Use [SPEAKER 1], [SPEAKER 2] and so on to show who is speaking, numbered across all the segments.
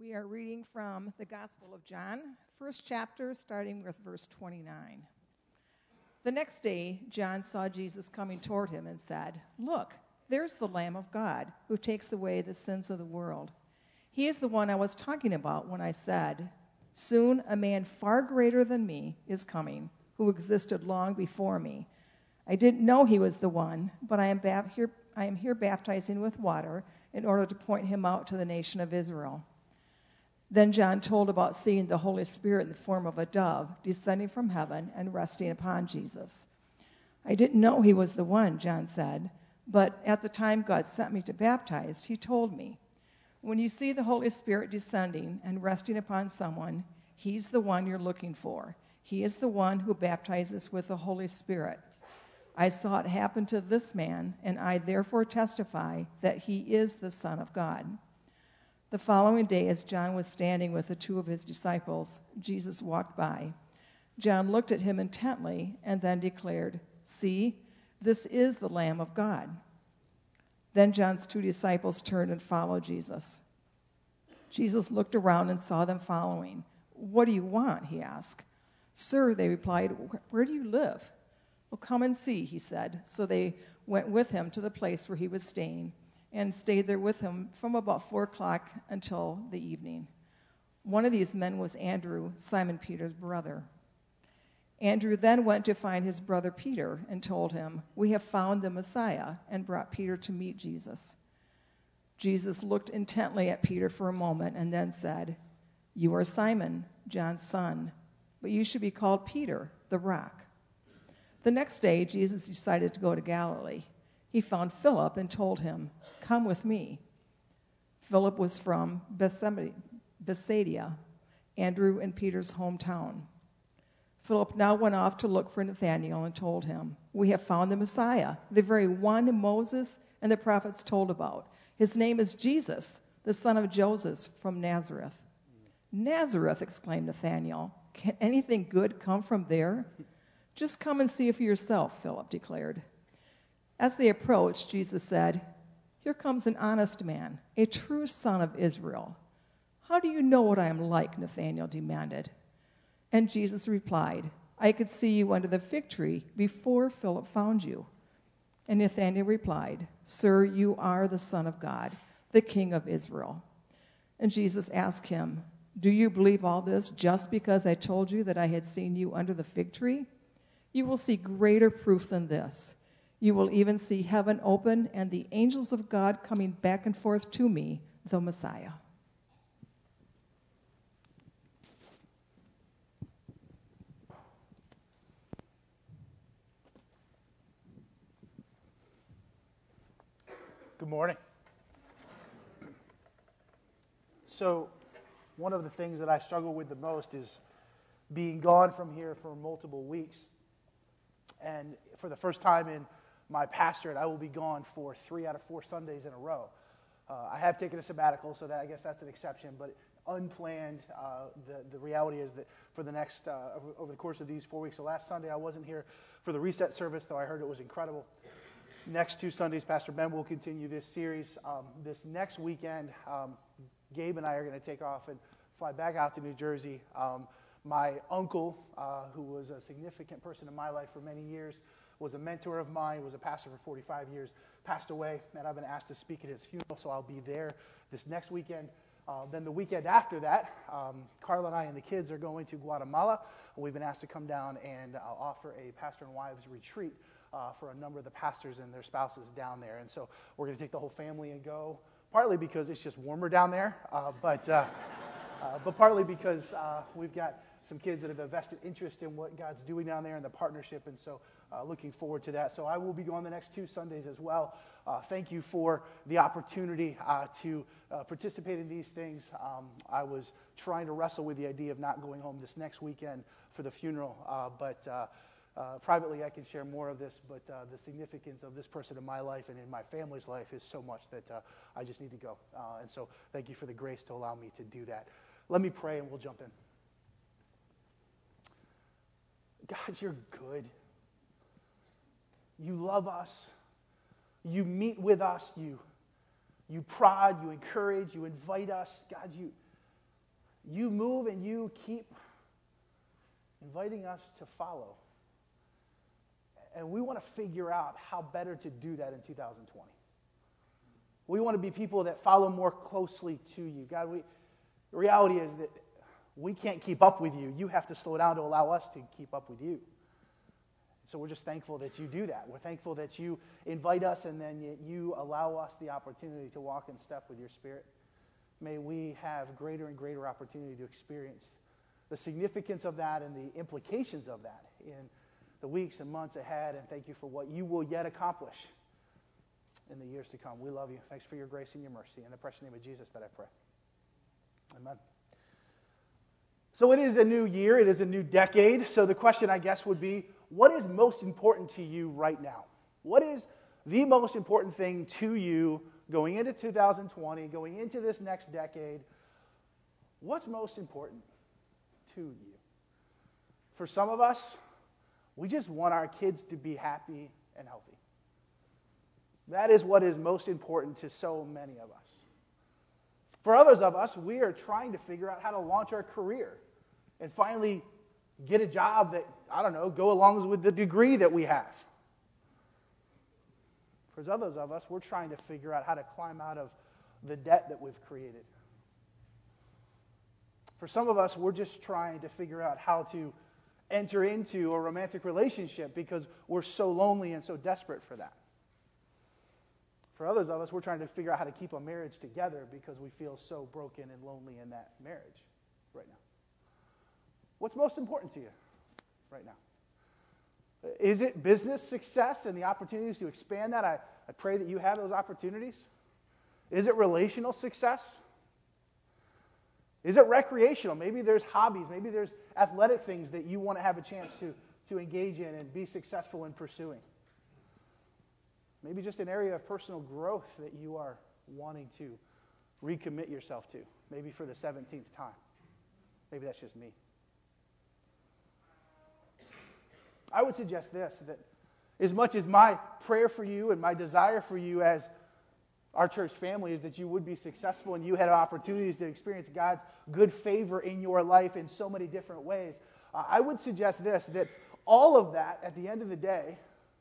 [SPEAKER 1] We are reading from the Gospel of John, first chapter, starting with verse 29. The next day, John saw Jesus coming toward him and said, "Look, there's the Lamb of God who takes away the sins of the world. He is the one I was talking about when I said, 'Soon a man far greater than me is coming, who existed long before me.' I didn't know he was the one, but I am here baptizing with water in order to point him out to the nation of Israel." Then John told about seeing the Holy Spirit in the form of a dove descending from heaven and resting upon Jesus. "I didn't know he was the one," John said, "but at the time God sent me to baptize, he told me, 'When you see the Holy Spirit descending and resting upon someone, he's the one you're looking for. He is the one who baptizes with the Holy Spirit.' I saw it happen to this man, and I therefore testify that he is the Son of God." The following day, as John was standing with the two of his disciples, Jesus walked by. John looked at him intently and then declared, "See, this is the Lamb of God." Then John's two disciples turned and followed Jesus. Jesus looked around and saw them following. "What do you want?" he asked. "Sir," they replied, "where do you live?" "Well, come and see," he said. So they went with him to the place where he was staying and stayed there with him from about 4 o'clock until the evening. One of these men was Andrew, Simon Peter's brother. Andrew then went to find his brother Peter and told him, "We have found the Messiah," and brought Peter to meet Jesus. Jesus looked intently at Peter for a moment and then said, "You are Simon, John's son, but you should be called Peter, the rock." The next day, Jesus decided to go to Galilee. He found Philip and told him, "Come with me." Philip was from Bethsaida, Andrew and Peter's hometown. Philip now went off to look for Nathanael and told him, "We have found the Messiah, the very one Moses and the prophets told about. His name is Jesus, the son of Joseph from Nazareth." "Nazareth," exclaimed Nathanael. "Can anything good come from there?" "Just come and see for yourself," Philip declared. As they approached, Jesus said, "Here comes an honest man, a true son of Israel." "How do you know what I am like?" Nathanael demanded. And Jesus replied, "I could see you under the fig tree before Philip found you." And Nathanael replied, "Sir, you are the Son of God, the King of Israel." And Jesus asked him, "Do you believe all this just because I told you that I had seen you under the fig tree? You will see greater proof than this. You will even see heaven open and the angels of God coming back and forth to me, the Messiah."
[SPEAKER 2] Good morning. So, one of the things that I struggle with the most is being gone from here for multiple weeks. And for the first time in my pastorate, I will be gone for 3 out of 4 Sundays in a row. I have taken a sabbatical, so that I guess that's an exception, but unplanned. The reality is that for the next, over the course of these 4 weeks, so last Sunday I wasn't here for the reset service, though I heard it was incredible. Next 2 Sundays, Pastor Ben will continue this series. This next weekend, Gabe and I are going to take off and fly back out to New Jersey. My uncle, who was a significant person in my life for many years, was a mentor of mine, was a pastor for 45 years, passed away, and I've been asked to speak at his funeral, so I'll be there this next weekend. Then the weekend after that, Carla and I and the kids are going to Guatemala. We've been asked to come down and offer a pastor and wives retreat for a number of the pastors and their spouses down there. And so we're going to take the whole family and go, partly because it's just warmer down there, but partly because we've got some kids that have a vested interest in what God's doing down there and the partnership, and so looking forward to that. So I will be going the next 2 Sundays as well. Thank you for the opportunity to participate in these things. I was trying to wrestle with the idea of not going home this next weekend for the funeral, but privately I can share more of this, but the significance of this person in my life and in my family's life is so much that I just need to go. And so thank you for the grace to allow me to do that. Let me pray and we'll jump in. God, you're good. You love us. You meet with us. You prod, you encourage, you invite us. God, you move and you keep inviting us to follow. And we want to figure out how better to do that in 2020. We want to be people that follow more closely to you. God, the reality is that we can't keep up with you. You have to slow down to allow us to keep up with you. So we're just thankful that you do that. We're thankful that you invite us and then you allow us the opportunity to walk in step with your Spirit. May we have greater and greater opportunity to experience the significance of that and the implications of that in the weeks and months ahead. And thank you for what you will yet accomplish in the years to come. We love you. Thanks for your grace and your mercy. In the precious name of Jesus that I pray. Amen. So it is a new year. It is a new decade. So the question, I guess, would be, what is most important to you right now? What is the most important thing to you going into 2020, going into this next decade? What's most important to you? For some of us, we just want our kids to be happy and healthy. That is what is most important to so many of us. For others of us, we are trying to figure out how to launch our career and finally get a job that, go along with the degree that we have. For others of us, we're trying to figure out how to climb out of the debt that we've created. For some of us, we're just trying to figure out how to enter into a romantic relationship because we're so lonely and so desperate for that. For others of us, we're trying to figure out how to keep a marriage together because we feel so broken and lonely in that marriage right now. What's most important to you right now? Is it business success and the opportunities to expand that? I pray that you have those opportunities. Is it relational success? Is it recreational? Maybe there's hobbies. Maybe there's athletic things that you want to have a chance to engage in and be successful in pursuing. Maybe just an area of personal growth that you are wanting to recommit yourself to. Maybe for the 17th time. Maybe that's just me. I would suggest this, that as much as my prayer for you and my desire for you as our church family is that you would be successful and you had opportunities to experience God's good favor in your life in so many different ways, I would suggest this, that all of that, at the end of the day,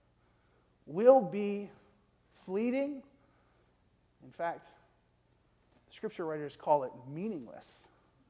[SPEAKER 2] will be fleeting. In fact, scripture writers call it meaningless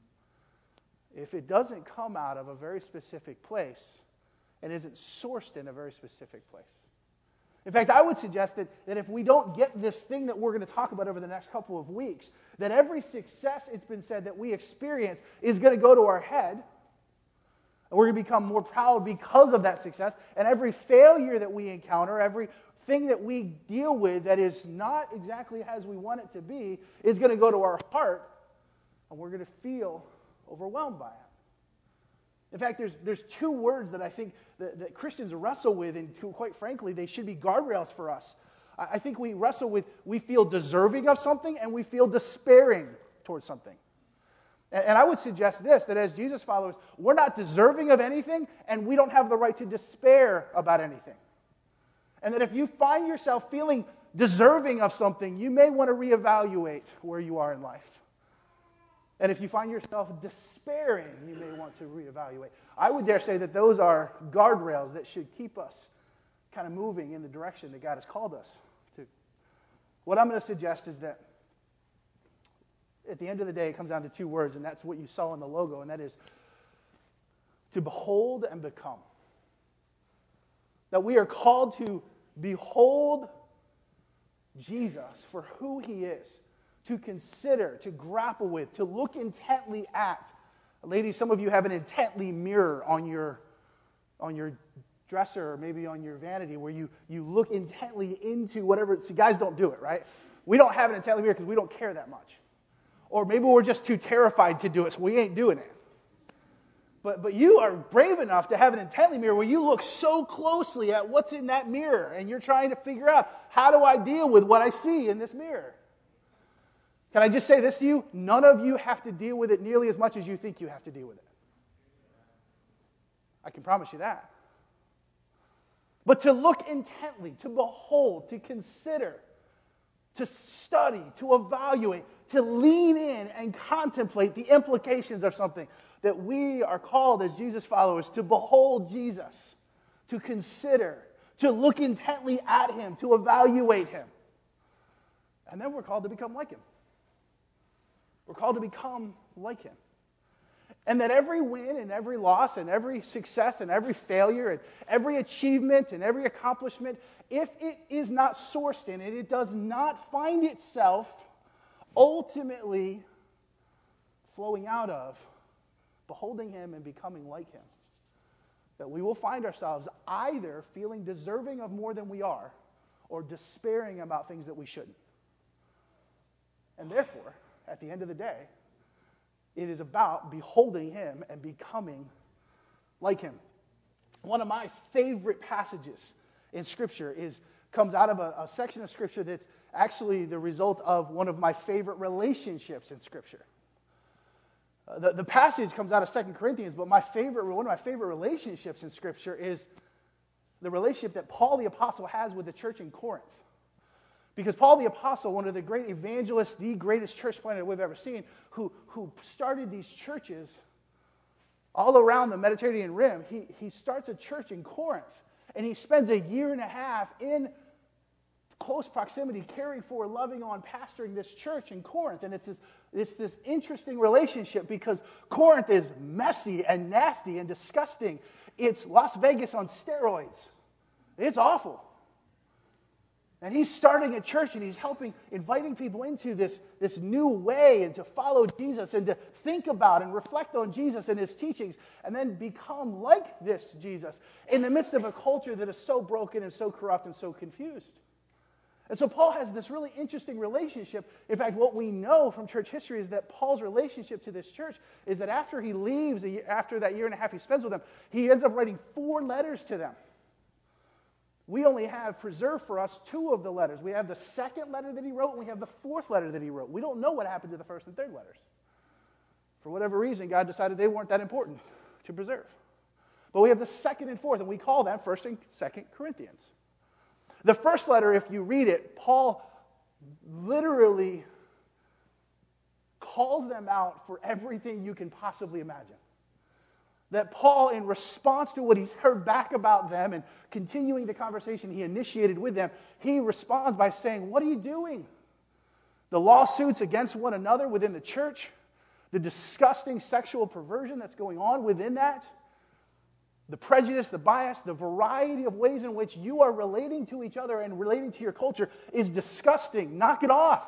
[SPEAKER 2] if it doesn't come out of a very specific place and isn't sourced in a very specific place. In fact, I would suggest that if we don't get this thing that we're going to talk about over the next couple of weeks, that every success, it's been said, that we experience is going to go to our head, and we're going to become more proud because of that success, and every failure that we encounter, everything that we deal with that is not exactly as we want it to be, is going to go to our heart, and we're going to feel overwhelmed by it. In fact, there's two words that I think that Christians wrestle with, and quite frankly, they should be guardrails for us. I think we wrestle with, we feel deserving of something, and we feel despairing towards something. And I would suggest this, that as Jesus followers, we're not deserving of anything, and we don't have the right to despair about anything. And that if you find yourself feeling deserving of something, you may want to reevaluate where you are in life. And if you find yourself despairing, you may want to reevaluate. I would dare say that those are guardrails that should keep us kind of moving in the direction that God has called us to. What I'm going to suggest is that at the end of the day, it comes down to two words, and that's what you saw in the logo, and that is to behold and become. That we are called to behold Jesus for who he is, to consider, to grapple with, to look intently at. Ladies, some of you have an intently mirror on your dresser or maybe on your vanity where you look intently into whatever. See, guys don't do it, right? We don't have an intently mirror because we don't care that much. Or maybe we're just too terrified to do it, so we ain't doing it. But you are brave enough to have an intently mirror where you look so closely at what's in that mirror and you're trying to figure out, how do I deal with what I see in this mirror? Can I just say this to you? None of you have to deal with it nearly as much as you think you have to deal with it. I can promise you that. But to look intently, to behold, to consider, to study, to evaluate, to lean in and contemplate the implications of something. That we are called as Jesus followers to behold Jesus, to consider, to look intently at him, to evaluate him. And then we're called to become like him. We're called to become like him. And that every win and every loss and every success and every failure and every achievement and every accomplishment, if it is not sourced in it, it does not find itself ultimately flowing out of beholding him and becoming like him. That we will find ourselves either feeling deserving of more than we are or despairing about things that we shouldn't. And therefore, at the end of the day, it is about beholding him and becoming like him. One of my favorite passages in Scripture comes out of a section of Scripture that's actually the result of one of my favorite relationships in Scripture. The passage comes out of 2 Corinthians, but one of my favorite relationships in Scripture is the relationship that Paul the Apostle has with the church in Corinth. Because Paul the Apostle, one of the great evangelists, the greatest church planter we've ever seen, who started these churches all around the Mediterranean rim, he starts a church in Corinth, and he spends a year and a half in close proximity, caring for, loving on, pastoring this church in Corinth. And it's this interesting relationship because Corinth is messy and nasty and disgusting. It's Las Vegas on steroids. It's awful. And he's starting a church and he's inviting people into this new way and to follow Jesus and to think about and reflect on Jesus and his teachings and then become like this Jesus in the midst of a culture that is so broken and so corrupt and so confused. And so Paul has this really interesting relationship. In fact, what we know from church history is that Paul's relationship to this church is that after he leaves, after that year and a half he spends with them, he ends up writing 4 letters to them. We only have preserved for us 2 of the letters. We have the 2nd letter that he wrote, and we have the 4th letter that he wrote. We don't know what happened to the 1st and 3rd letters. For whatever reason, God decided they weren't that important to preserve. But we have the 2nd and 4th, and we call them 1st and 2nd Corinthians. The 1st letter, if you read it, Paul literally calls them out for everything you can possibly imagine. That Paul, in response to what he's heard back about them and continuing the conversation he initiated with them, he responds by saying, what are you doing? The lawsuits against one another within the church, the disgusting sexual perversion that's going on within that, the prejudice, the bias, the variety of ways in which you are relating to each other and relating to your culture is disgusting. Knock it off.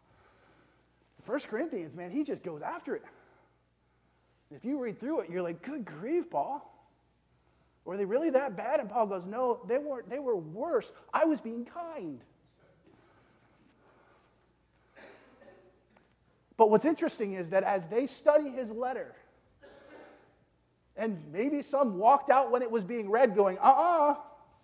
[SPEAKER 2] 1 Corinthians, man, he just goes after it. If you read through it, you're like, good grief, Paul. Were they really that bad? And Paul goes, no, they weren't. They were worse. I was being kind. But what's interesting is that as they study his letter, and maybe some walked out when it was being read going, but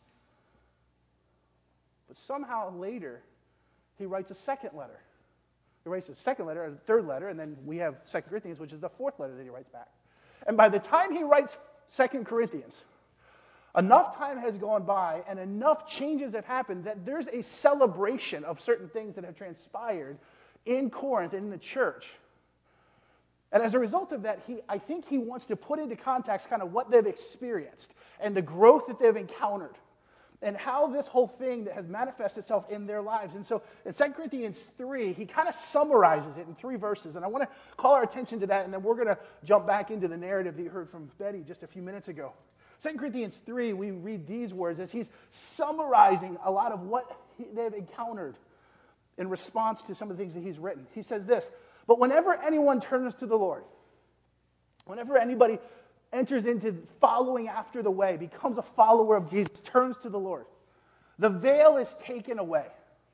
[SPEAKER 2] somehow later, he writes a 2nd letter. He writes a 2nd letter, a 3rd letter, and then we have 2 Corinthians, which is the 4th letter that he writes back. And by the time he writes 2 Corinthians, enough time has gone by and enough changes have happened that there's a celebration of certain things that have transpired in Corinth and in the church. And as a result of that, I think he wants to put into context kind of what they've experienced and the growth that they've encountered and how this whole thing that has manifested itself in their lives. And so in 2 Corinthians 3, he kind of summarizes it in 3 verses. And I want to call our attention to that, and then we're going to jump back into the narrative that you heard from Betty just a few minutes ago. 2 Corinthians 3, we read these words as he's summarizing a lot of what they've encountered in response to some of the things that he's written. He says this, but whenever anyone turns to the Lord, whenever anybody enters into following after the way, becomes a follower of Jesus, turns to the Lord, the veil is taken away.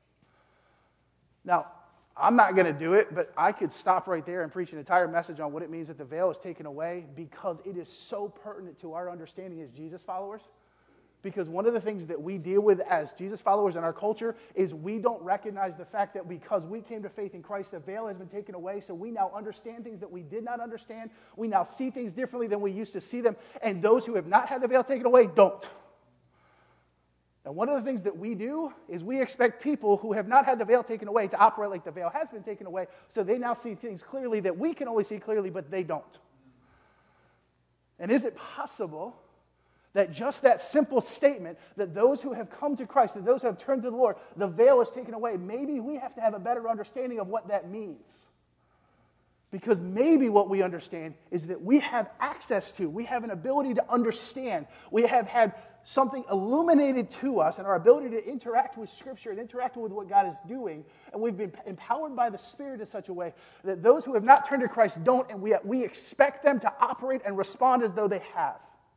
[SPEAKER 2] Now, I'm not going to do it, but I could stop right there and preach an entire message on what it means that the veil is taken away because it is so pertinent to our understanding as Jesus followers. Because one of the things that we deal with as Jesus followers in our culture is we don't recognize the fact that because we came to faith in Christ, the veil has been taken away, so we now understand things that we did not understand. We now see things differently than we used to see them, and those who have not had the veil taken away don't. And one of the things that we do is we expect people who have not had the veil taken away to operate like the veil has been taken away, so they now see things clearly that we can only see clearly, but they don't. And is it possible that just that simple statement, that those who have come to Christ, that those who have turned to the Lord, the veil is taken away, maybe we have to have a better understanding of what that means? Because maybe what we understand is that we have access to, we have an ability to understand, we have had something illuminated to us and our ability to interact with Scripture and interact with what God is doing, and we've been empowered by the Spirit in such a way that those who have not turned to Christ don't, and we expect them to operate and respond as though they have.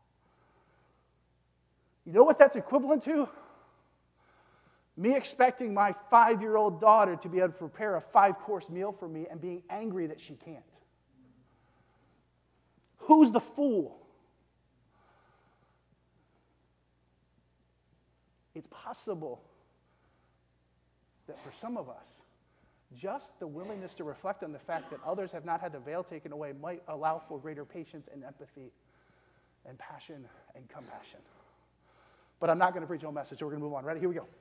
[SPEAKER 2] You know what that's equivalent to? Me expecting my 5-year-old daughter to be able to prepare a 5-course meal for me and being angry that she can't. Who's the fool? It's possible that for some of us, just the willingness to reflect on the fact that others have not had the veil taken away might allow for greater patience and empathy and passion and compassion. But I'm not going to preach a whole message, so we're going to move on. Ready? Here we go.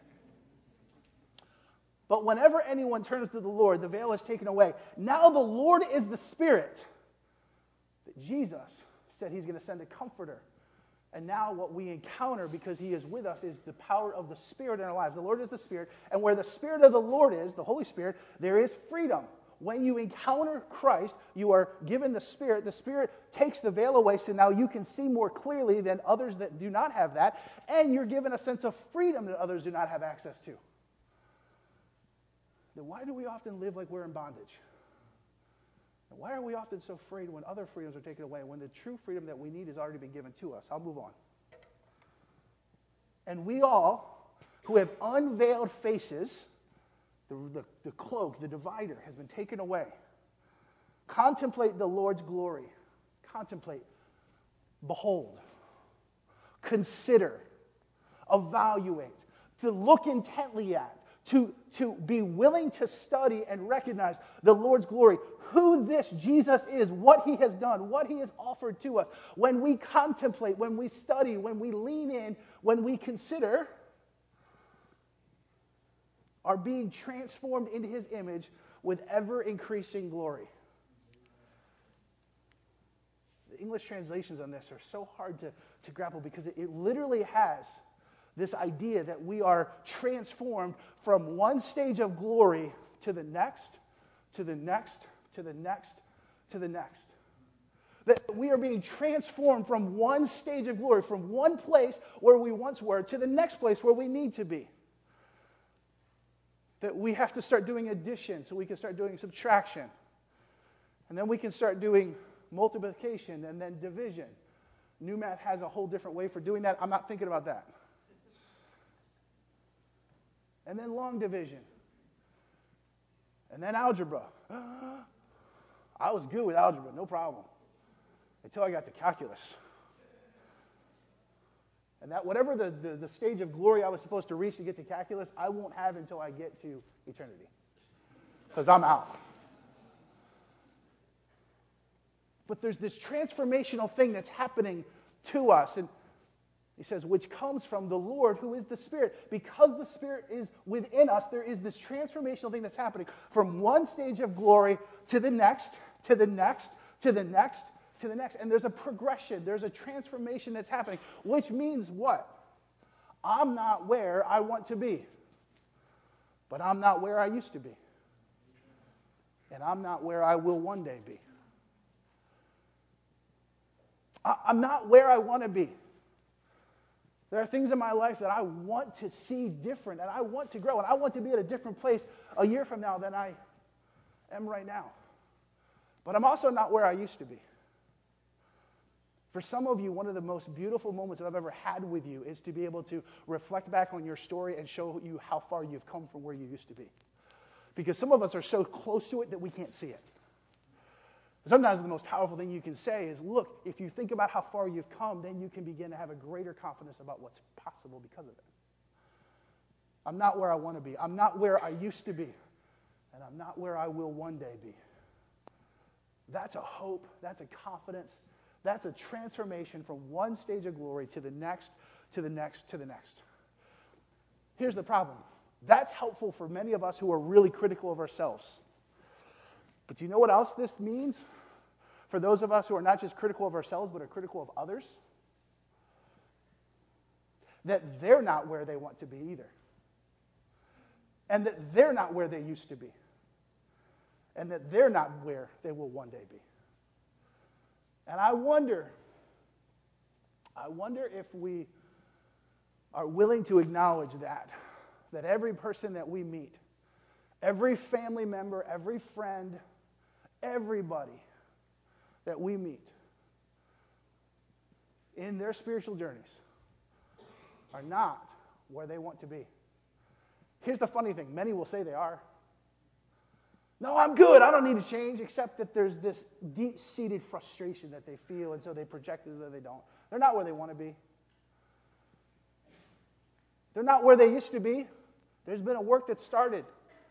[SPEAKER 2] But whenever anyone turns to the Lord, the veil is taken away. Now the Lord is the Spirit. That Jesus said he's going to send a comforter. And now what we encounter, because he is with us, is the power of the Spirit in our lives. The Lord is the Spirit. And where the Spirit of the Lord is, the Holy Spirit, there is freedom. When you encounter Christ, you are given the Spirit. The Spirit takes the veil away, so now you can see more clearly than others that do not have that. And you're given a sense of freedom that others do not have access to. Then why do we often live like we're in bondage? And why are we often so afraid when other freedoms are taken away, when the true freedom that we need has already been given to us? I'll move on. And we all, who have unveiled faces, the cloak, the divider has been taken away. Contemplate the Lord's glory. Contemplate. Behold. Consider. Evaluate. To look intently at. To be willing to study and recognize the Lord's glory, who this Jesus is, what he has done, what he has offered to us. When we contemplate, when we study, when we lean in, when we consider, are being transformed into his image with ever-increasing glory. The English translations on this are so hard to grapple because it literally has this idea that we are transformed from one stage of glory to the next, to the next, to the next, to the next. That we are being transformed from one stage of glory, from one place where we once were, to the next place where we need to be. That we have to start doing addition so we can start doing subtraction. And then we can start doing multiplication and then division. New Math has a whole different way for doing that. I'm not thinking about that. And then long division. And then algebra. I was good with algebra, no problem. Until I got to calculus. And that whatever the stage of glory I was supposed to reach to get to calculus, I won't have until I get to eternity. Because I'm out. But there's this transformational thing that's happening to us. And he says, which comes from the Lord who is the Spirit. Because the Spirit is within us, there is this transformational thing that's happening from one stage of glory to the next, to the next, to the next, to the next. And there's a progression. There's a transformation that's happening. Which means what? I'm not where I want to be. But I'm not where I used to be. And I'm not where I will one day be. I'm not where I want to be. There are things in my life that I want to see different, and I want to grow, and I want to be at a different place a year from now than I am right now. But I'm also not where I used to be. For some of you, one of the most beautiful moments that I've ever had with you is to be able to reflect back on your story and show you how far you've come from where you used to be. Because some of us are so close to it that we can't see it. Sometimes the most powerful thing you can say is, look, if you think about how far you've come, then you can begin to have a greater confidence about what's possible because of it. I'm not where I want to be. I'm not where I used to be. And I'm not where I will one day be. That's a hope. That's a confidence. That's a transformation from one stage of glory to the next, to the next, to the next. Here's the problem. That's helpful for many of us who are really critical of ourselves. But do you know what else this means? For those of us who are not just critical of ourselves, but are critical of others? That they're not where they want to be either. And that they're not where they used to be. And that they're not where they will one day be. And I wonder if we are willing to acknowledge that every person that we meet, every family member, every friend, everybody that we meet in their spiritual journeys are not where they want to be. Here's the funny thing. Many will say they are. No, I'm good. I don't need to change, except that there's this deep-seated frustration that they feel, and so they project as though they don't. They're not where they want to be. They're not where they used to be. There's been a work that started.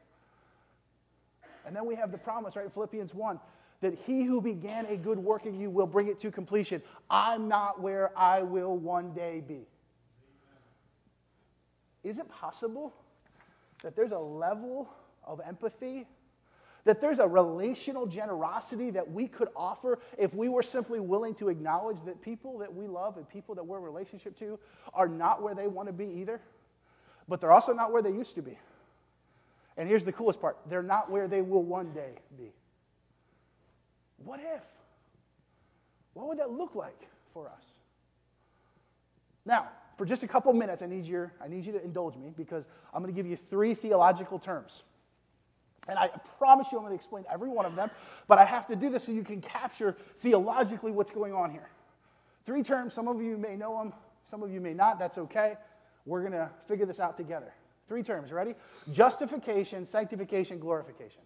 [SPEAKER 2] And then we have the promise, right, in Philippians 1, that he who began a good work in you will bring it to completion. I'm not where I will one day be. Is it possible that there's a level of empathy, that there's a relational generosity that we could offer if we were simply willing to acknowledge that people that we love and people that we're in relationship to are not where they want to be either, but they're also not where they used to be. And here's the coolest part. They're not where they will one day be. What if? What would that look like for us? Now, for just a couple minutes, I need you to indulge me because I'm going to give you 3 theological terms. And I promise you I'm going to explain every one of them, but I have to do this so you can capture theologically what's going on here. 3 terms, some of you may know them, some of you may not, that's okay. We're going to figure this out together. 3 terms, ready? Justification, sanctification, glorification.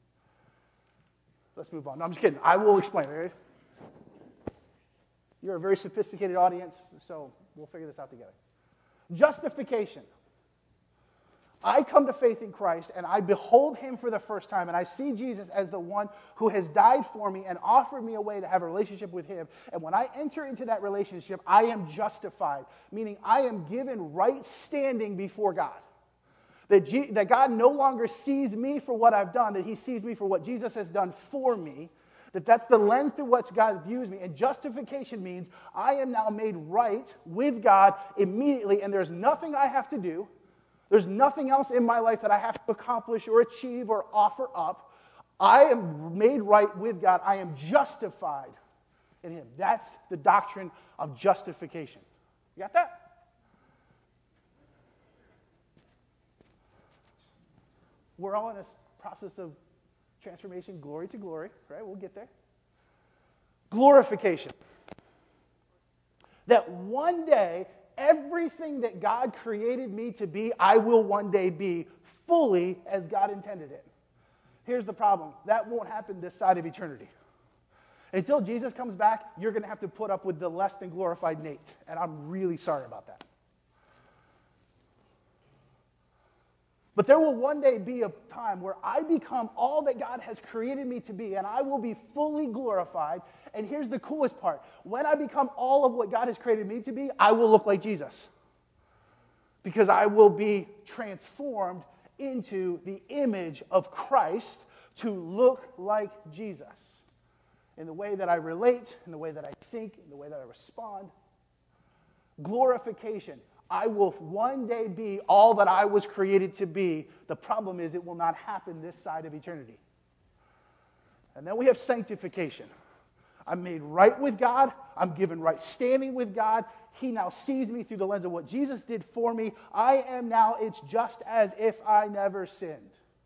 [SPEAKER 2] Let's move on. No, I'm just kidding. I will explain. Ready? You're a very sophisticated audience, so we'll figure this out together. Justification. I come to faith in Christ, and I behold him for the first time, and I see Jesus as the one who has died for me and offered me a way to have a relationship with him. And when I enter into that relationship, I am justified, meaning I am given right standing before God. That God no longer sees me for what I've done, that he sees me for what Jesus has done for me, that's the lens through which God views me. And justification means I am now made right with God immediately, and there's nothing I have to do. There's nothing else in my life that I have to accomplish or achieve or offer up. I am made right with God. I am justified in him. That's the doctrine of justification. You got that? We're all in a process of transformation, glory to glory, right? We'll get there. Glorification. That one day, everything that God created me to be, I will one day be fully as God intended it. Here's the problem. That won't happen this side of eternity. Until Jesus comes back, you're going to have to put up with the less than glorified Nate. And I'm really sorry about that. But there will one day be a time where I become all that God has created me to be, and I will be fully glorified. And here's the coolest part. When I become all of what God has created me to be, I will look like Jesus. Because I will be transformed into the image of Christ to look like Jesus. In the way that I relate, in the way that I think, in the way that I respond. Glorification. I will one day be all that I was created to be. The problem is it will not happen this side of eternity. And then we have sanctification. I'm made right with God. I'm given right standing with God. He now sees me through the lens of what Jesus did for me. I am now, it's just as if I never sinned.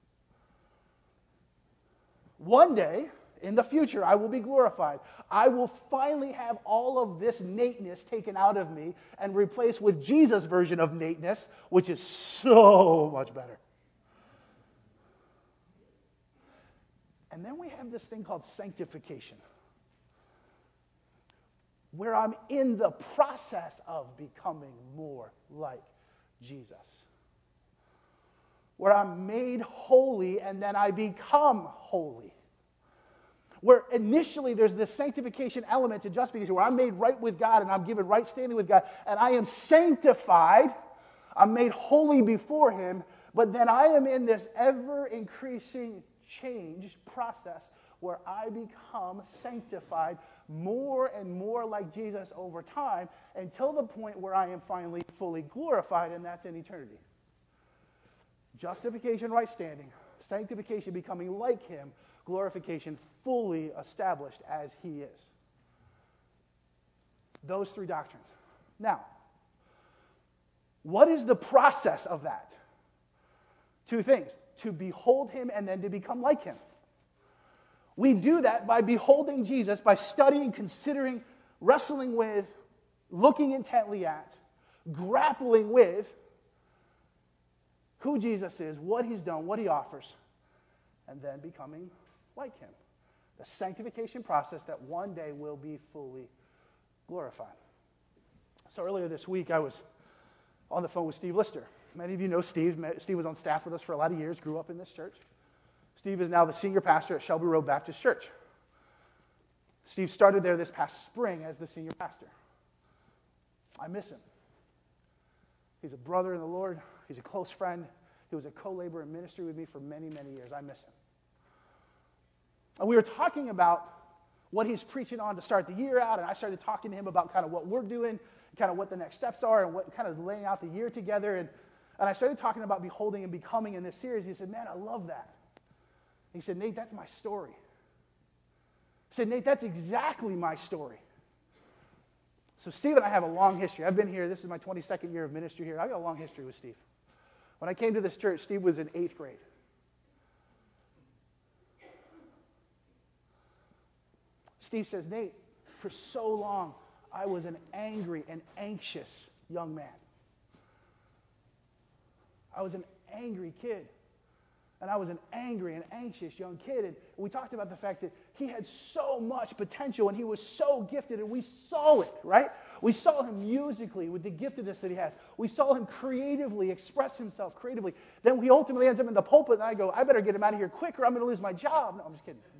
[SPEAKER 2] One day, in the future, I will be glorified. I will finally have all of this Nateness taken out of me and replaced with Jesus' version of Nateness, which is so much better. And then we have this thing called sanctification, where I'm in the process of becoming more like Jesus. Where I'm made holy and then I become holy. Where initially there's this sanctification element to justification, where I'm made right with God and I'm given right standing with God, and I am sanctified I'm made holy before him, but then I am in this ever-increasing change process where I become sanctified more and more like Jesus over time until the point where I am finally fully glorified, and that's in eternity. Justification, right standing. Sanctification, becoming like him. Glorification, fully established as he is. Those three doctrines. Now, what is the process of that? Two things. To behold him and then to become like him. We do that by beholding Jesus, by studying, considering, wrestling with, looking intently at, grappling with who Jesus is, what he's done, what he offers, and then becoming like him. The sanctification process that one day will be fully glorified. So earlier this week, I was on the phone with Steve Lister. Many of you know Steve. Steve was on staff with us for a lot of years, grew up in this church. Steve is now the senior pastor at Shelby Road Baptist Church. Steve started there this past spring as the senior pastor. I miss him. He's a brother in the Lord. He's a close friend. He was a co-laborer in ministry with me for many, many years. I miss him. And we were talking about what he's preaching on to start the year out, and I started talking to him about kind of what we're doing, kind of what the next steps are, and what kind of laying out the year together. And I started talking about beholding and becoming in this series. He said, man, I love that. He said, Nate, that's my story. I said, Nate, that's exactly my story. So Steve and I have a long history. I've been here. This is my 22nd year of ministry here. I've got a long history with Steve. When I came to this church, Steve was in 8th grade. Steve says, Nate, for so long, I was an angry and anxious young man. I was an angry kid. And I was an angry and anxious young kid. And we talked about the fact that he had so much potential and he was so gifted, and we saw it, right? We saw him musically with the giftedness that he has. We saw him creatively express himself creatively. Then he ultimately ends up in the pulpit, and I go, I better get him out of here quick or I'm going to lose my job. No, I'm just kidding.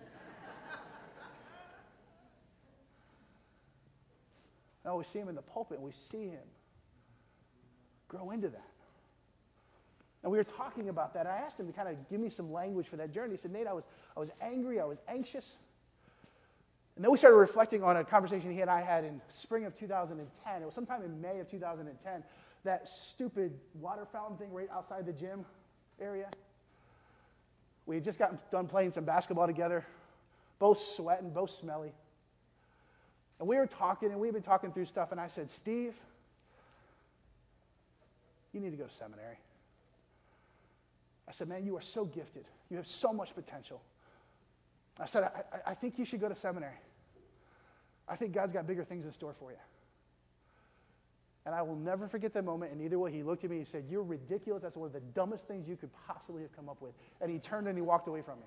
[SPEAKER 2] No, we see him in the pulpit, and we see him grow into that. And we were talking about that. I asked him to kind of give me some language for that journey. He said, Nate, I was angry, I was anxious. And then we started reflecting on a conversation he and I had in spring of 2010. It was sometime in May of 2010. That stupid water fountain thing right outside the gym area. We had just gotten done playing some basketball together, both sweating, both smelly. And we were talking, and we've been talking through stuff, and I said, Steve, you need to go to seminary. I said, man, you are so gifted. You have so much potential. I said, I think you should go to seminary. I think God's got bigger things in store for you. And I will never forget that moment, and either way, he looked at me and he said, you're ridiculous. That's one of the dumbest things you could possibly have come up with. And he turned and he walked away from me.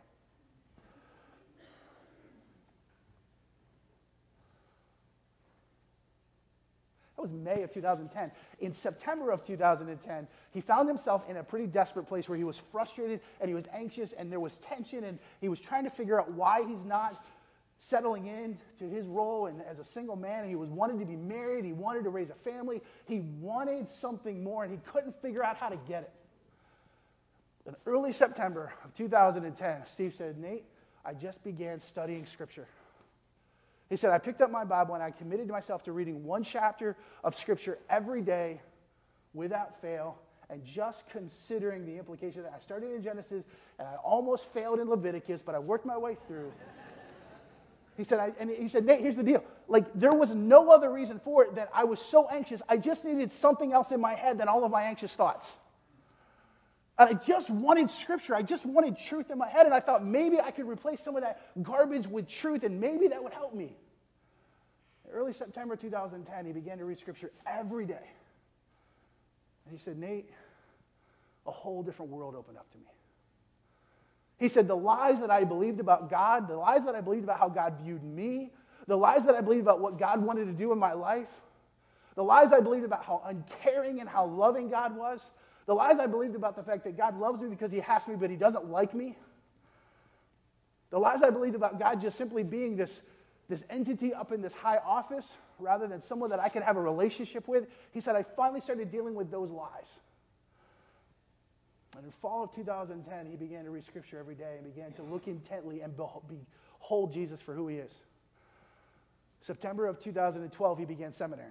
[SPEAKER 2] That was May of 2010. In September of 2010, he found himself in a pretty desperate place where he was frustrated and he was anxious and there was tension, and he was trying to figure out why he's not settling in to his role and as a single man. And he was wanting to be married. He wanted to raise a family. He wanted something more, and he couldn't figure out how to get it. In early September of 2010, Steve said, Nate, I just began studying Scripture. He said, I picked up my Bible and I committed myself to reading one chapter of Scripture every day without fail, and just considering the implication that I started in Genesis and I almost failed in Leviticus, but I worked my way through. He said, Nate, here's the deal. Like, there was no other reason for it than I was so anxious. I just needed something else in my head than all of my anxious thoughts. And I just wanted Scripture. I just wanted truth in my head. And I thought maybe I could replace some of that garbage with truth, and maybe that would help me. In early September 2010, he began to read Scripture every day. And he said, Nate, a whole different world opened up to me. He said, the lies that I believed about God, the lies that I believed about how God viewed me, the lies that I believed about what God wanted to do in my life, the lies I believed about how uncaring and how loving God was, the lies I believed about the fact that God loves me because he has me, but he doesn't like me. The lies I believed about God just simply being this entity up in this high office rather than someone that I could have a relationship with, he said, I finally started dealing with those lies. And in fall of 2010, he began to read Scripture every day and began to look intently and behold Jesus for who he is. September of 2012, he began seminary.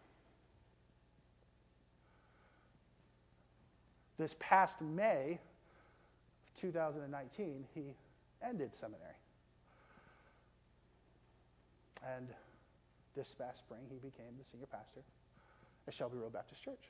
[SPEAKER 2] This past May of 2019, he ended seminary. And this past spring, he became the senior pastor at Shelby Road Baptist Church.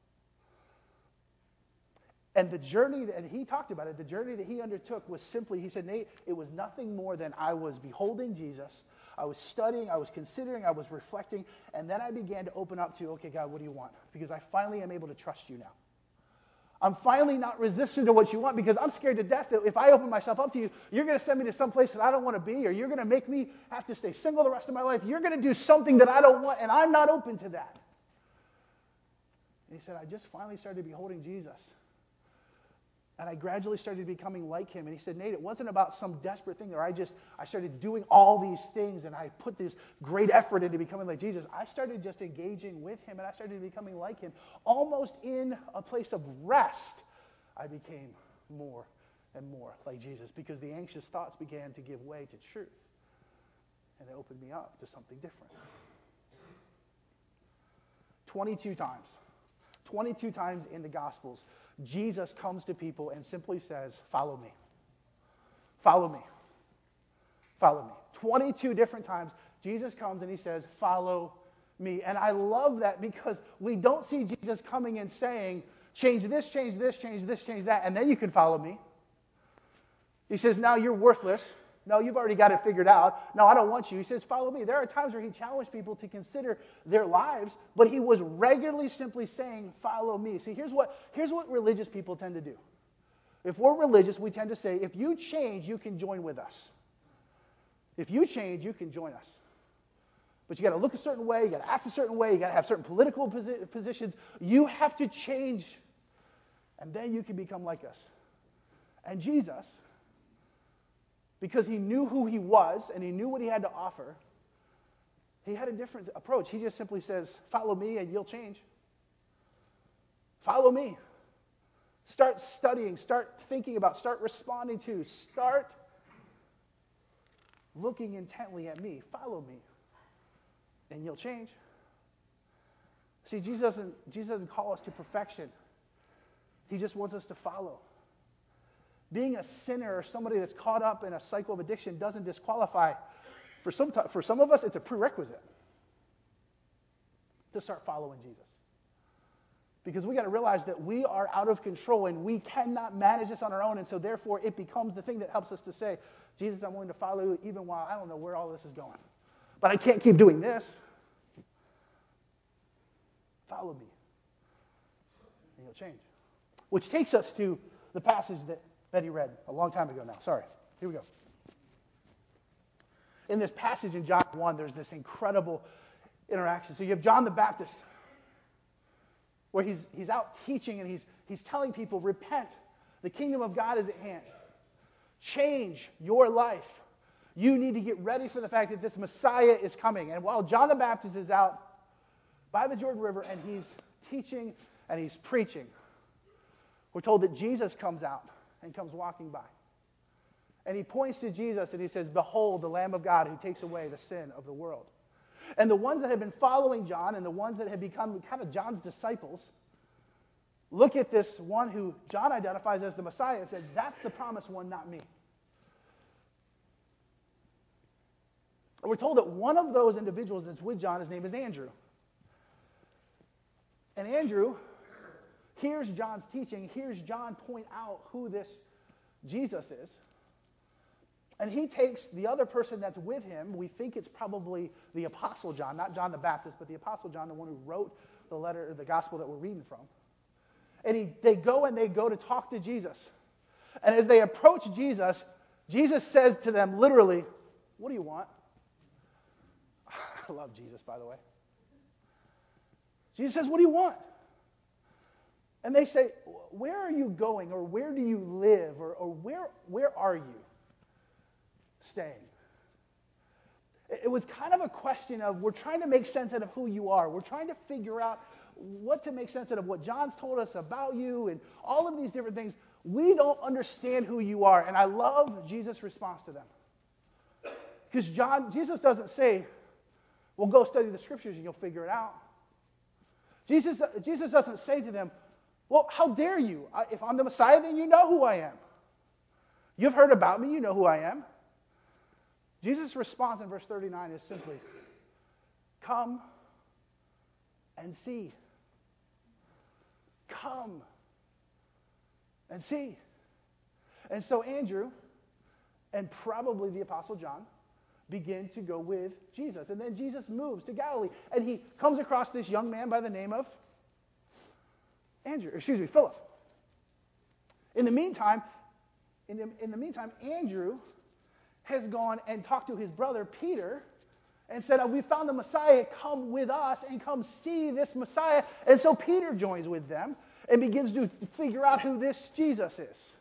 [SPEAKER 2] And the journey that he talked about it, the journey that he undertook was simply, he said, Nate, it was nothing more than I was beholding Jesus. I was studying, I was considering, I was reflecting, and then I began to open up to, okay, God, what do you want? Because I finally am able to trust you now. I'm finally not resistant to what you want because I'm scared to death that if I open myself up to you, you're going to send me to some place that I don't want to be, or you're going to make me have to stay single the rest of my life. You're going to do something that I don't want, and I'm not open to that. And he said, I just finally started beholding Jesus. And I gradually started becoming like him. And he said, Nate, it wasn't about some desperate thing where I started doing all these things and I put this great effort into becoming like Jesus. I started just engaging with him and I started becoming like him. Almost in a place of rest, I became more and more like Jesus because the anxious thoughts began to give way to truth. And it opened me up to something different. 22 times in the Gospels, Jesus comes to people and simply says, follow me. Follow me. Follow me. 22 different times, Jesus comes and he says, follow me. And I love that because we don't see Jesus coming and saying, change this, change this, change this, change that, and then you can follow me. He says, now you're worthless. No, you've already got it figured out. No, I don't want you. He says, follow me. There are times where he challenged people to consider their lives, but he was regularly simply saying, follow me. See, here's what religious people tend to do. If we're religious, we tend to say, if you change, you can join with us. If you change, you can join us. But you got to look a certain way, you got to act a certain way, you got to have certain political positions. You have to change, and then you can become like us. And Jesus, because he knew who he was and he knew what he had to offer, he had a different approach. He just simply says, follow me and you'll change. Follow me. Start studying, start thinking about, start responding to, start looking intently at me. Follow me and you'll change. See, Jesus doesn't call us to perfection. He just wants us to follow. Being a sinner or somebody that's caught up in a cycle of addiction doesn't disqualify. For some of us, it's a prerequisite to start following Jesus. Because we got to realize that we are out of control and we cannot manage this on our own. And so therefore, it becomes the thing that helps us to say, Jesus, I'm willing to follow you even while I don't know where all this is going. But I can't keep doing this. Follow me. And you'll change. Which takes us to the passage that he read a long time ago now. Sorry. Here we go. In this passage in John 1, there's this incredible interaction. So you have John the Baptist, where he's out teaching and he's telling people, repent. The kingdom of God is at hand. Change your life. You need to get ready for the fact that this Messiah is coming. And while John the Baptist is out by the Jordan River and he's teaching and he's preaching, we're told that Jesus comes out and comes walking by. And he points to Jesus and he says, behold, the Lamb of God who takes away the sin of the world. And the ones that have been following John and the ones that have become kind of John's disciples look at this one who John identifies as the Messiah and said, that's the promised one, not me. And we're told that one of those individuals that's with John, his name is Andrew. And Andrew hears John's teaching, hears John point out who this Jesus is. And he takes the other person that's with him. We think it's probably the Apostle John, not John the Baptist, but the Apostle John, the one who wrote the letter, the gospel that we're reading from. And they go to talk to Jesus. And as they approach Jesus, Jesus says to them literally, what do you want? I love Jesus, by the way. Jesus says, what do you want? And they say, where are you going? Or where do you live? Or where are you staying? It was kind of a question of, we're trying to make sense out of who you are. We're trying to figure out what to make sense out of what John's told us about you and all of these different things. We don't understand who you are. And I love Jesus' response to them. Because Jesus doesn't say, well, go study the scriptures and you'll figure it out. Jesus doesn't say to them, well, how dare you? If I'm the Messiah, then you know who I am. You've heard about me, you know who I am. Jesus' response in verse 39 is simply, come and see. Come and see. And so Andrew, and probably the Apostle John, begin to go with Jesus. And then Jesus moves to Galilee, and he comes across this young man by the name of Philip. In the meantime, Andrew has gone and talked to his brother Peter and said, we found the Messiah, come with us and come see this Messiah. And so Peter joins with them and begins to figure out who this Jesus is.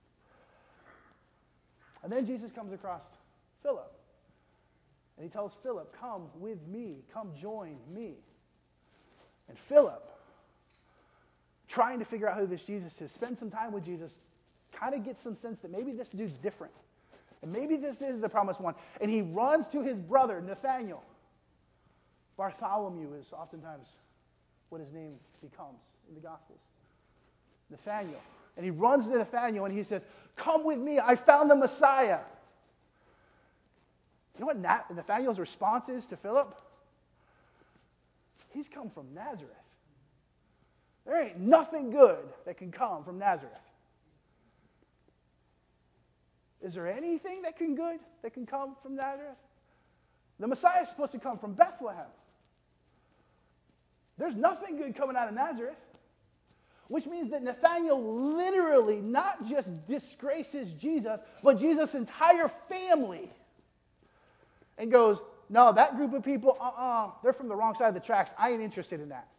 [SPEAKER 2] And then Jesus comes across Philip. And he tells Philip, come with me, come join me. And Philip, trying to figure out who this Jesus is, spends some time with Jesus, kind of gets some sense that maybe this dude's different. And maybe this is the promised one. And he runs to his brother, Nathanael. Bartholomew is oftentimes what his name becomes in the Gospels. Nathanael. And he runs to Nathanael and he says, come with me, I found the Messiah. You know what Nathanael's response is to Philip? He's come from Nazareth. There ain't nothing good that can come from Nazareth. Is there anything that can come from Nazareth? The Messiah is supposed to come from Bethlehem. There's nothing good coming out of Nazareth. Which means that Nathanael literally not just disgraces Jesus, but Jesus' entire family. And goes, no, that group of people, they're from the wrong side of the tracks. I ain't interested in that.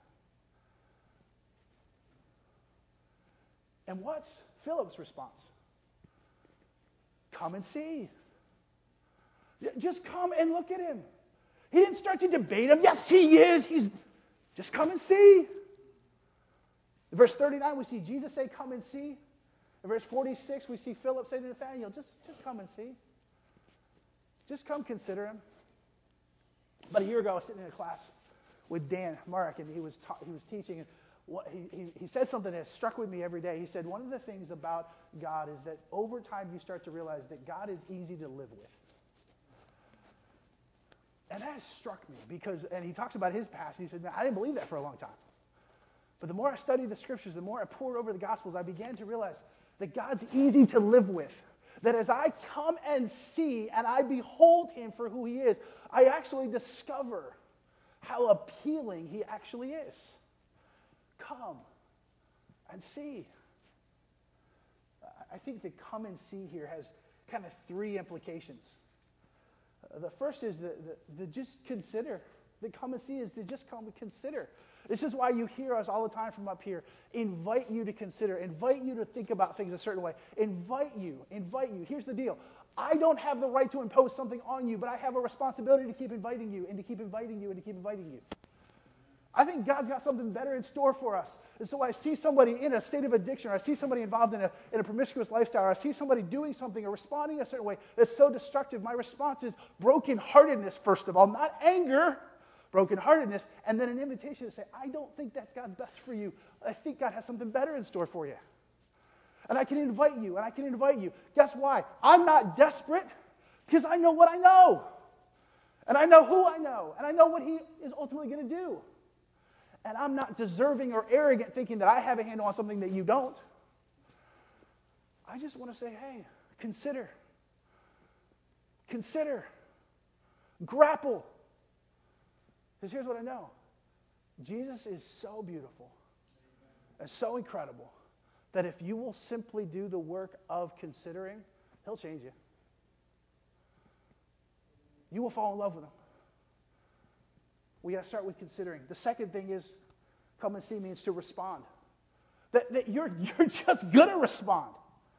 [SPEAKER 2] And what's Philip's response? Come and see. Just come and look at him. He didn't start to debate him. Yes, he is. Just come and see. In verse 39, we see Jesus say, come and see. In verse 46, we see Philip say to Nathanael, just come and see. Just come consider him. About a year ago, I was sitting in a class with Dan Marek, and he was teaching, and he said something that struck with me every day. He said, one of the things about God is that over time you start to realize that God is easy to live with. And that struck me and he talks about his past. He said, I didn't believe that for a long time. But the more I studied the scriptures, the more I poured over the Gospels, I began to realize that God's easy to live with. That as I come and see and I behold him for who he is, I actually discover how appealing he actually is. Come and see. I think the come and see here has kind of three implications. The first is the just consider. The come and see is to just come and consider. This is why you hear us all the time from up here. Invite you to consider. Invite you to think about things a certain way. Invite you. Here's the deal. I don't have the right to impose something on you, but I have a responsibility to keep inviting you and to keep inviting you and to keep inviting you. I think God's got something better in store for us. And so I see somebody in a state of addiction, or I see somebody involved in a promiscuous lifestyle, or I see somebody doing something or responding a certain way that's so destructive. My response is brokenheartedness, first of all, not anger. Brokenheartedness, and then an invitation to say, I don't think that's God's best for you. I think God has something better in store for you. And I can invite you, and I can invite you. Guess why? I'm not desperate, because I know what I know. And I know who I know, and I know what he is ultimately going to do. And I'm not deserving or arrogant thinking that I have a handle on something that you don't. I just want to say, hey, consider. Grapple. Because here's what I know. Jesus is so beautiful and so incredible that if you will simply do the work of considering, he'll change you. You will fall in love with him. We got to start with considering. The second thing is, come and see means to respond. That you're just going to respond.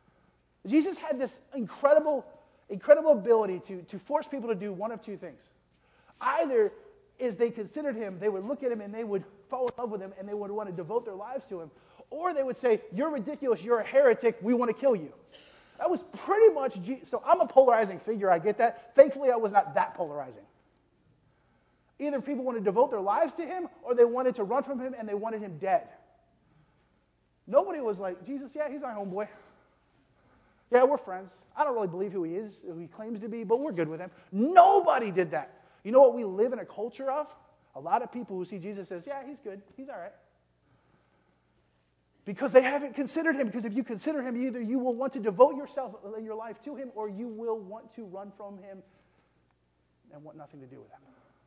[SPEAKER 2] Jesus had this incredible ability to force people to do one of two things. Either is they considered him, they would look at him and they would fall in love with him and they would want to devote their lives to him. Or they would say, you're ridiculous, you're a heretic, we want to kill you. That was pretty much So I'm a polarizing figure, I get that. Thankfully, I was not that polarizing. Either people wanted to devote their lives to him or they wanted to run from him and they wanted him dead. Nobody was like, Jesus, yeah, he's my homeboy. Yeah, we're friends. I don't really believe who he is, who he claims to be, but we're good with him. Nobody did that. You know what we live in a culture of? A lot of people who see Jesus says, yeah, he's good. He's all right. Because they haven't considered him. Because if you consider him, either you will want to devote your life to him, or you will want to run from him and want nothing to do with him.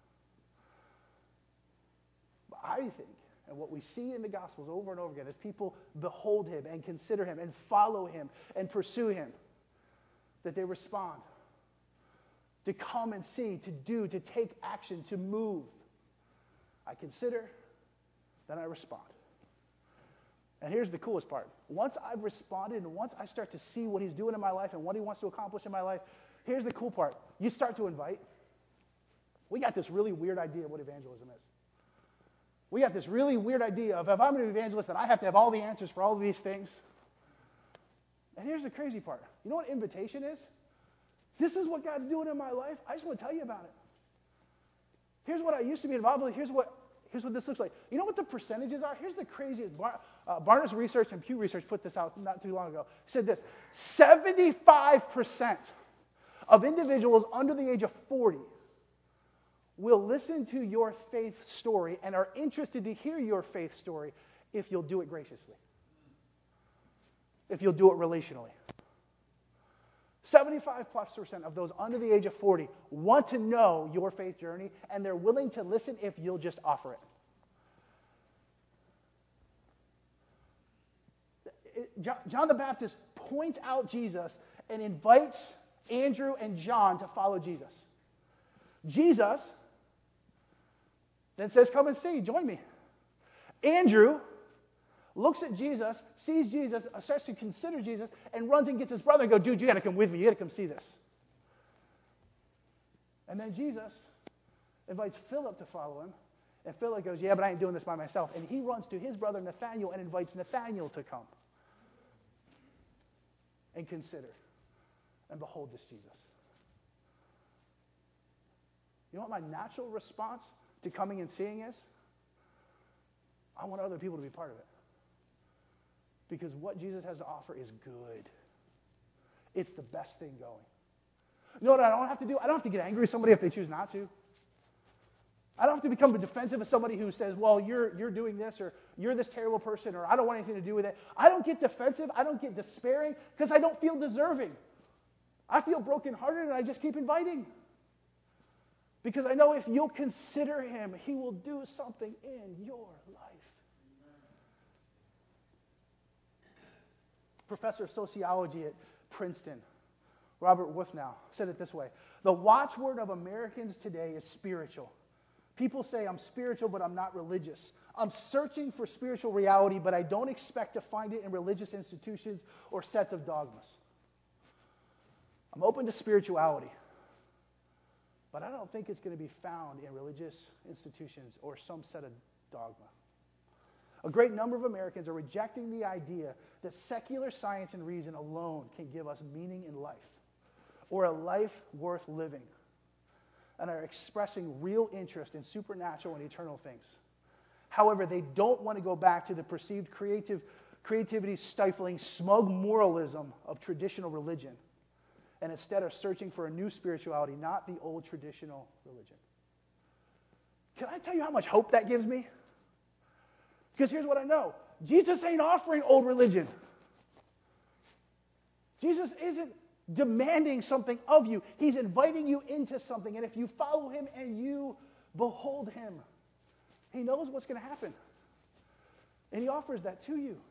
[SPEAKER 2] But I think, and what we see in the Gospels over and over again, is people behold him and consider him and follow him and pursue him, that they respond. To come and see, to do, to take action, to move. I consider, then I respond. And here's the coolest part. Once I've responded and once I start to see what he's doing in my life and what he wants to accomplish in my life, here's the cool part. You start to invite. We got this really weird idea of what evangelism is. We got this really weird idea of if I'm an evangelist, then I have to have all the answers for all of these things. And here's the crazy part. You know what invitation is? This is what God's doing in my life. I just want to tell you about it. Here's what I used to be involved with. Here's what this looks like. You know what the percentages are? Here's the craziest. Barna's Research and Pew Research put this out not too long ago. It said this: 75% of individuals under the age of 40 will listen to your faith story and are interested to hear your faith story if you'll do it graciously, if you'll do it relationally. 75+% of those under the age of 40 want to know your faith journey, and they're willing to listen if you'll just offer it. John the Baptist points out Jesus and invites Andrew and John to follow Jesus. Jesus then says, come and see, join me. Andrew looks at Jesus, sees Jesus, starts to consider Jesus, and runs and gets his brother and goes, dude, you got to come with me. You got to come see this. And then Jesus invites Philip to follow him. And Philip goes, yeah, but I ain't doing this by myself. And he runs to his brother Nathanael and invites Nathanael to come and consider and behold this Jesus. You know what my natural response to coming and seeing is? I want other people to be part of it. Because what Jesus has to offer is good. It's the best thing going. You know what I don't have to do? I don't have to get angry with somebody if they choose not to. I don't have to become defensive of somebody who says, well, you're doing this, or you're this terrible person, or I don't want anything to do with it. I don't get defensive. I don't get despairing because I don't feel deserving. I feel brokenhearted and I just keep inviting. Because I know if you'll consider him, he will do something in your life. Professor of sociology at Princeton, Robert Wuthnow, said it this way: the watchword of Americans today is spiritual. People say, I'm spiritual, but I'm not religious. I'm searching for spiritual reality, but I don't expect to find it in religious institutions or sets of dogmas. I'm open to spirituality, but I don't think it's going to be found in religious institutions or some set of dogma. A great number of Americans are rejecting the idea that secular science and reason alone can give us meaning in life, or a life worth living, and are expressing real interest in supernatural and eternal things. However, they don't want to go back to the perceived creativity-stifling, smug moralism of traditional religion, and instead are searching for a new spirituality, not the old traditional religion. Can I tell you how much hope that gives me? Because here's what I know. Jesus ain't offering old religion. Jesus isn't demanding something of you. He's inviting you into something. And if you follow him and you behold him, he knows what's going to happen. And he offers that to you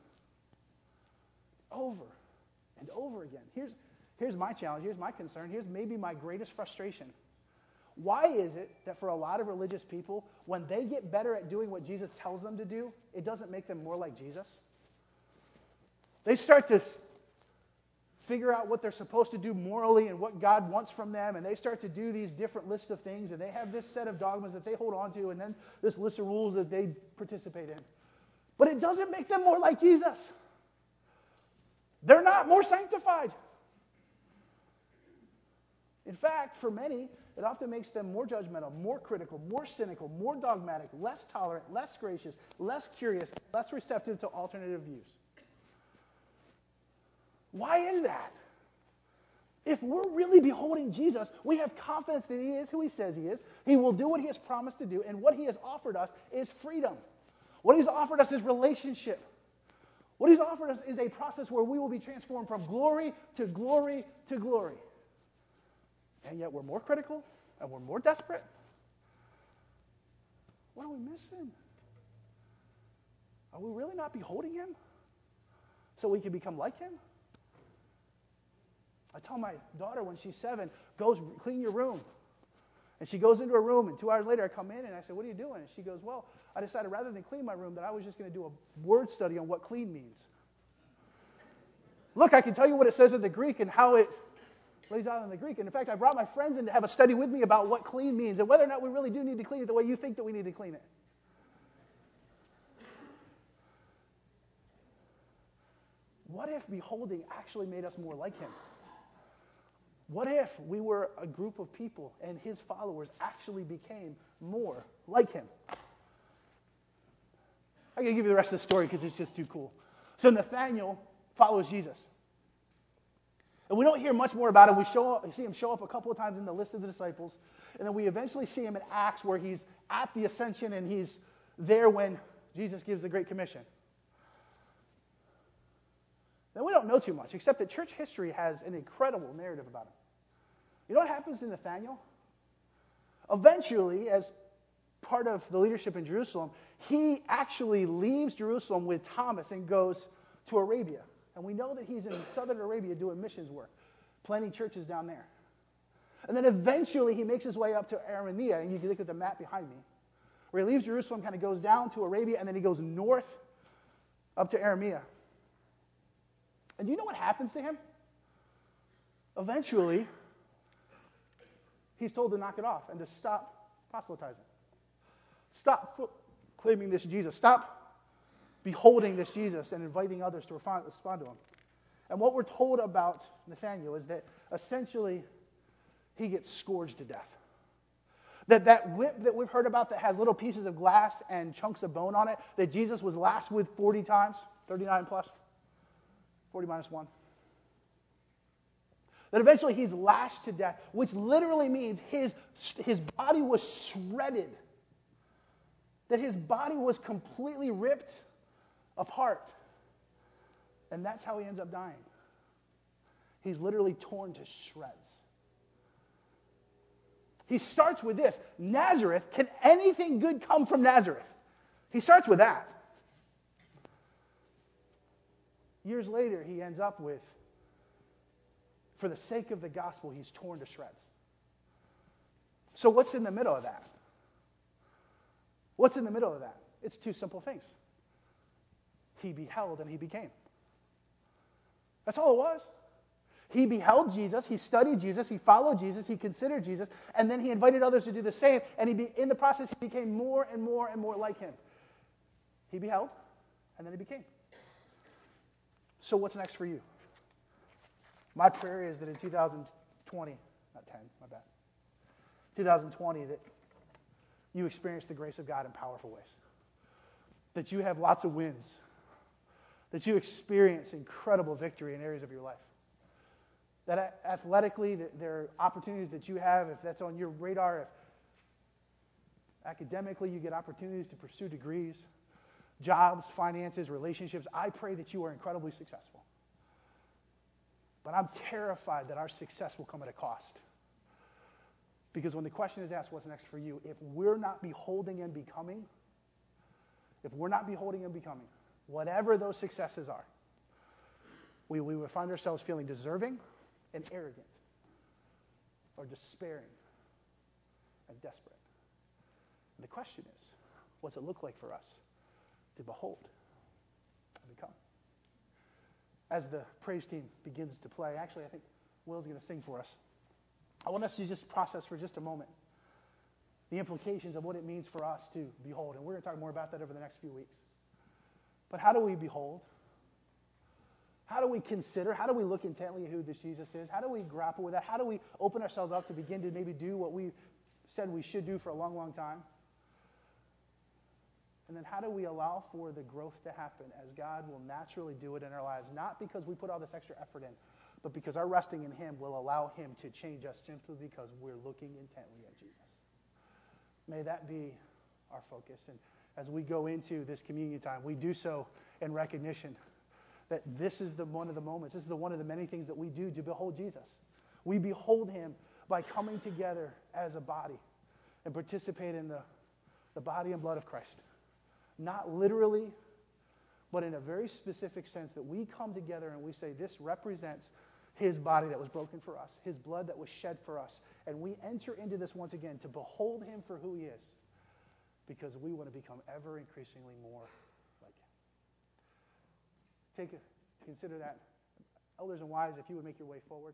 [SPEAKER 2] over and over again. Here's my challenge. Here's my concern. Here's maybe my greatest frustration. Why is it that for a lot of religious people, when they get better at doing what Jesus tells them to do, it doesn't make them more like Jesus? They start to figure out what they're supposed to do morally and what God wants from them, and they start to do these different lists of things, and they have this set of dogmas that they hold on to, and then this list of rules that they participate in. But it doesn't make them more like Jesus. They're not more sanctified. In fact, for many, it often makes them more judgmental, more critical, more cynical, more dogmatic, less tolerant, less gracious, less curious, less receptive to alternative views. Why is that? If we're really beholding Jesus, we have confidence that he is who he says he is. He will do what he has promised to do, and what he has offered us is freedom. What he's offered us is relationship. What he's offered us is a process where we will be transformed from glory to glory to glory. And yet we're more critical, and we're more desperate. What are we missing? Are we really not beholding him so we can become like him? I tell my daughter when she's 7, go clean your room. And she goes into her room, and 2 hours later I come in and I say, what are you doing? And she goes, well, I decided rather than clean my room that I was just going to do a word study on what clean means. Look, I can tell you what it says in the Greek and how it lays out in the Greek. And in fact, I brought my friends in to have a study with me about what clean means and whether or not we really do need to clean it the way you think that we need to clean it. What if beholding actually made us more like him? What if we were a group of people and his followers actually became more like him? I'm going to give you the rest of the story because it's just too cool. So Nathanael follows Jesus. And we don't hear much more about him. We see him show up a couple of times in the list of the disciples. And then we eventually see him in Acts where he's at the ascension and he's there when Jesus gives the Great Commission. Then we don't know too much, except that church history has an incredible narrative about him. You know what happens to Nathanael? Eventually, as part of the leadership in Jerusalem, he actually leaves Jerusalem with Thomas and goes to Arabia. And we know that he's in southern Arabia doing missions work, planting churches down there. And then eventually he makes his way up to Armenia, and you can look at the map behind me, where he leaves Jerusalem, kind of goes down to Arabia, and then he goes north up to Aramea. And do you know what happens to him? Eventually, he's told to knock it off and to stop proselytizing. Stop claiming this Jesus. Stop beholding this Jesus and inviting others to respond to him. And what we're told about Nathanael is that essentially he gets scourged to death. That whip that we've heard about that has little pieces of glass and chunks of bone on it, that Jesus was lashed with 40 times, 39 plus, 40 minus 1. That eventually he's lashed to death, which literally means his body was shredded. That his body was completely ripped apart. And that's how he ends up dying. He's literally torn to shreds. He starts with this. Nazareth, can anything good come from Nazareth? He starts with that. Years later, he ends up with, for the sake of the gospel, he's torn to shreds. So what's in the middle of that? What's in the middle of that? It's two simple things. He beheld and he became. That's all it was. He beheld Jesus, he studied Jesus, he followed Jesus, he considered Jesus, and then he invited others to do the same, and in the process, he became more and more and more like him. He beheld, and then he became. So what's next for you? My prayer is that in 2020, not 10, my bad, 2020, that you experience the grace of God in powerful ways. That you have lots of wins. That you experience incredible victory in areas of your life. That athletically, that there are opportunities that you have, if that's on your radar, if academically you get opportunities to pursue degrees, jobs, finances, relationships. I pray that you are incredibly successful. But I'm terrified that our success will come at a cost. Because when the question is asked, what's next for you? If we're not beholding and becoming, whatever those successes are, we will find ourselves feeling deserving and arrogant, or despairing and desperate. And the question is, what's it look like for us to behold and become? as the praise team begins to play. Actually, I think Will's going to sing for us. I want us to just process for just a moment the implications of what it means for us to behold. And we're going to talk more about that over the next few weeks. But how do we behold? How do we consider? How do we look intently at who this Jesus is? How do we grapple with that? How do we open ourselves up to begin to maybe do what we said we should do for a long, long time? And then how do we allow for the growth to happen as God will naturally do it in our lives? Not because we put all this extra effort in, but because our resting in Him will allow Him to change us simply because we're looking intently at Jesus. May that be our focus. And as we go into this communion time, we do so in recognition that this is one of the moments, this is one of the many things that we do to behold Jesus. We behold Him by coming together as a body and participate in the body and blood of Christ. Not literally, but in a very specific sense that we come together and we say this represents His body that was broken for us, His blood that was shed for us. And we enter into this once again to behold Him for who He is because we want to become ever increasingly more like Him. Consider that. Elders and wives, if you would make your way forward.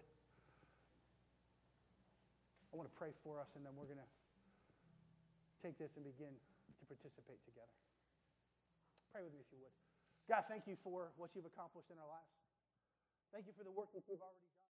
[SPEAKER 2] I want to pray for us, and then we're going to take this and begin to participate together. Pray with me if you would. God, thank you for what you've accomplished in our lives. Thank you for the work that you've already done.